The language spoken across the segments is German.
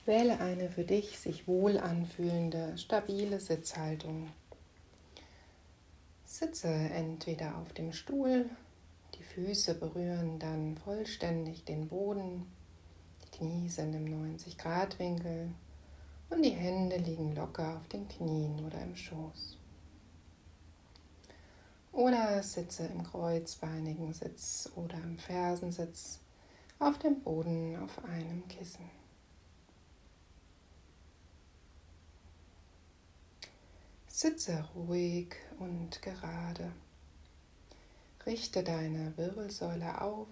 Wähle eine für dich sich wohl anfühlende, stabile Sitzhaltung. Sitze entweder auf dem Stuhl, die Füße berühren dann vollständig den Boden, die Knie sind im 90-Grad-Winkel und die Hände liegen locker auf den Knien oder im Schoß. Oder sitze im kreuzbeinigen Sitz oder im Fersensitz auf dem Boden auf einem Kissen. Sitze ruhig und gerade. Richte deine Wirbelsäule auf.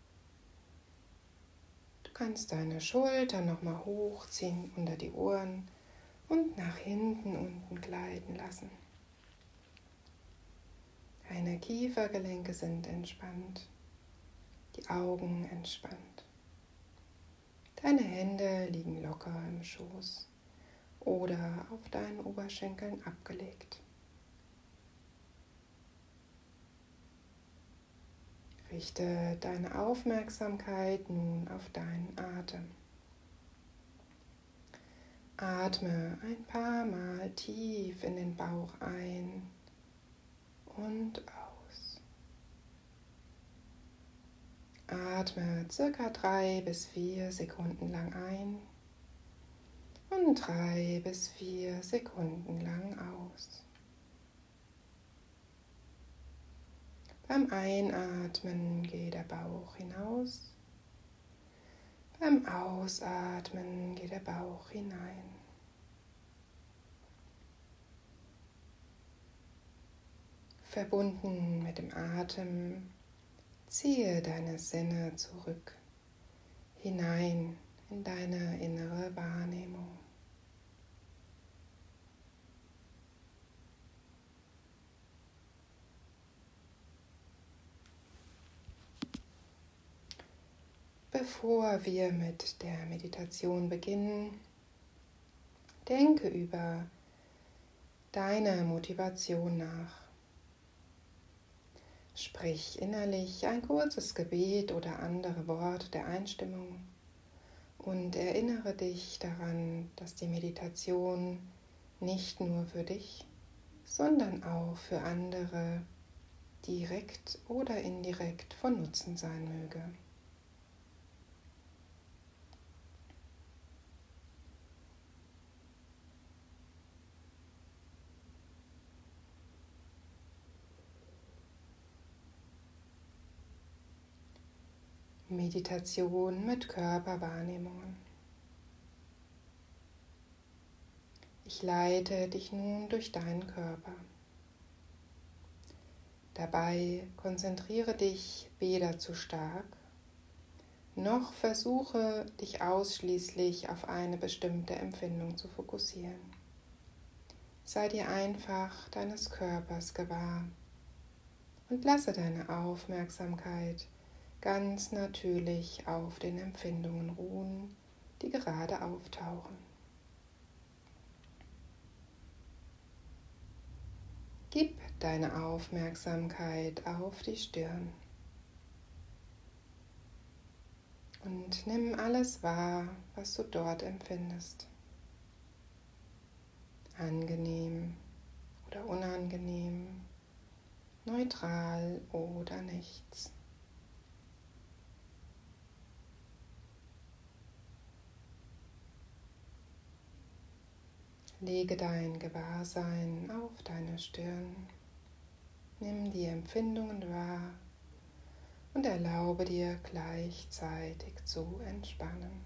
Du kannst deine Schultern nochmal hochziehen unter die Ohren und nach hinten unten gleiten lassen. Deine Kiefergelenke sind entspannt, die Augen entspannt. Deine Hände liegen locker im Schoß oder auf deinen Oberschenkeln abgelegt. Richte deine Aufmerksamkeit nun auf deinen Atem. Atme ein paar Mal tief in den Bauch ein und aus. Atme circa 3 bis 4 Sekunden lang ein und 3 bis 4 Sekunden lang aus. Beim Einatmen geht der Bauch hinaus, beim Ausatmen geht der Bauch hinein. Verbunden mit dem Atem, ziehe deine Sinne zurück, hinein in deine innere Wahrnehmung. Bevor wir mit der Meditation beginnen, denke über deine Motivation nach. Sprich innerlich ein kurzes Gebet oder andere Worte der Einstimmung und erinnere dich daran, dass die Meditation nicht nur für dich, sondern auch für andere direkt oder indirekt von Nutzen sein möge. Meditation mit Körperwahrnehmungen. Ich leite dich nun durch deinen Körper. Dabei konzentriere dich weder zu stark, noch versuche dich ausschließlich auf eine bestimmte Empfindung zu fokussieren. Sei dir einfach deines Körpers gewahr und lasse deine Aufmerksamkeit ganz natürlich auf den Empfindungen ruhen, die gerade auftauchen. Gib deine Aufmerksamkeit auf die Stirn und nimm alles wahr, was du dort empfindest. Angenehm oder unangenehm, neutral oder nichts. Lege dein Gewahrsein auf deine Stirn, nimm die Empfindungen wahr und erlaube dir gleichzeitig zu entspannen.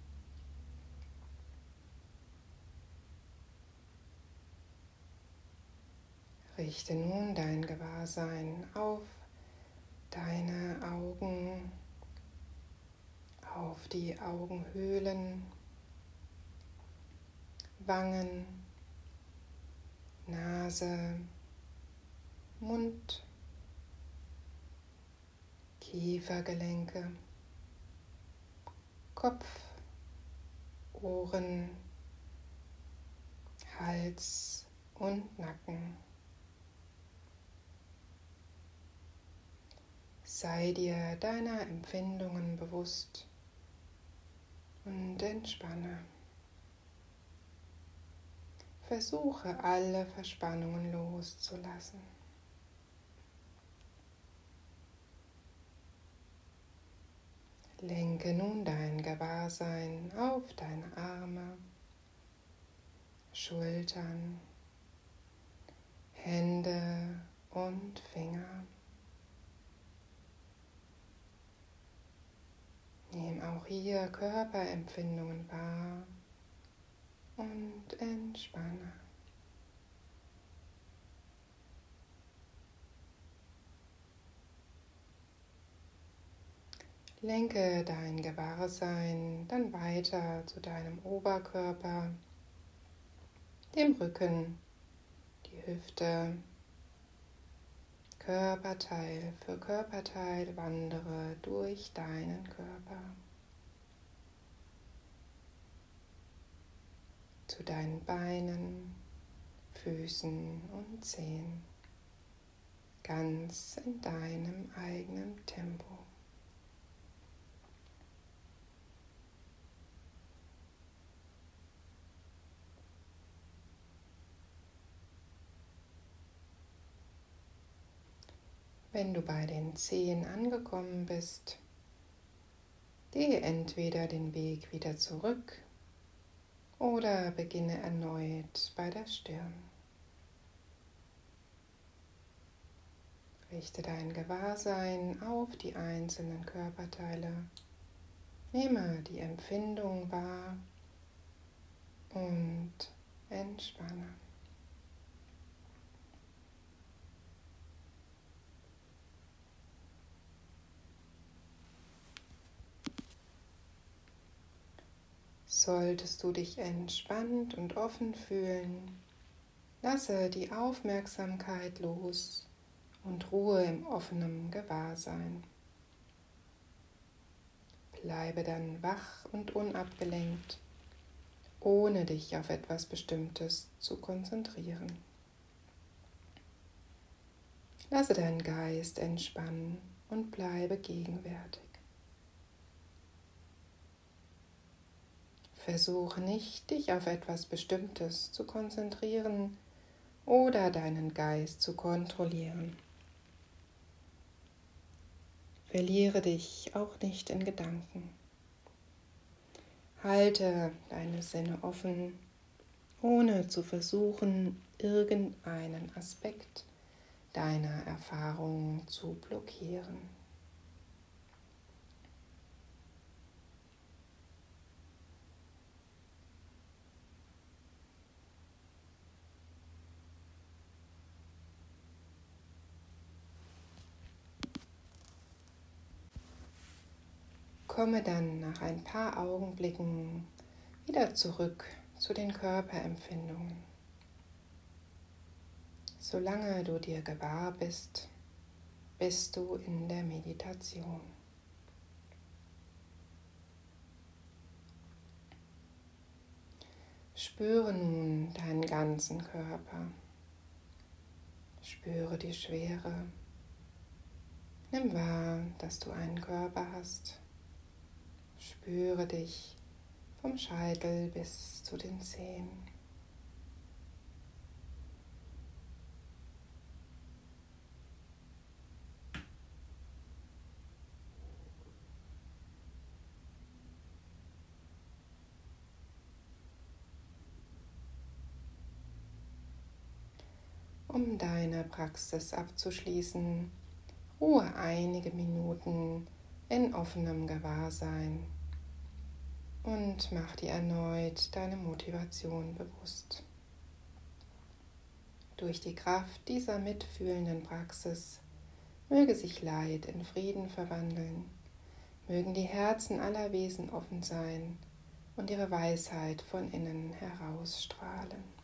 Richte nun dein Gewahrsein auf deine Augen, auf die Augenhöhlen, Wangen, Nase, Mund, Kiefergelenke, Kopf, Ohren, Hals und Nacken. Sei dir deiner Empfindungen bewusst und entspanne. versuche alle Verspannungen loszulassen. Lenke nun dein Gewahrsein auf deine Arme, Schultern, Hände und Finger. Nimm auch hier Körperempfindungen wahr und entspanne. Lenke dein Gewahrsein dann weiter zu deinem Oberkörper, dem Rücken, die Hüfte. Körperteil für Körperteil wandere durch deinen Körper zu deinen Beinen, Füßen und Zehen, ganz in deinem eigenen Tempo. Wenn du bei den Zehen angekommen bist, gehe entweder den Weg wieder zurück oder beginne erneut bei der Stirn. Richte dein Gewahrsein auf die einzelnen Körperteile, nehme die Empfindung wahr und entspanne. Solltest du dich entspannt und offen fühlen, lasse die Aufmerksamkeit los und ruhe im offenen Gewahrsein. Bleibe dann wach und unabgelenkt, ohne dich auf etwas Bestimmtes zu konzentrieren. Lasse deinen Geist entspannen und bleibe gegenwärtig. Versuche nicht, dich auf etwas Bestimmtes zu konzentrieren oder deinen Geist zu kontrollieren. Verliere dich auch nicht in Gedanken. Halte deine Sinne offen, ohne zu versuchen, irgendeinen Aspekt deiner Erfahrung zu blockieren. Komme dann nach ein paar Augenblicken wieder zurück zu den Körperempfindungen. Solange du dir gewahr bist, bist du in der Meditation. Spüre nun deinen ganzen Körper. Spüre die Schwere. Nimm wahr, dass du einen Körper hast. Spüre dich vom Scheitel bis zu den Zehen. Um deine Praxis abzuschließen, ruhe einige Minuten in offenem Gewahrsein und mach dir erneut deine Motivation bewusst. Durch die Kraft dieser mitfühlenden Praxis möge sich Leid in Frieden verwandeln, mögen die Herzen aller Wesen offen sein und ihre Weisheit von innen herausstrahlen.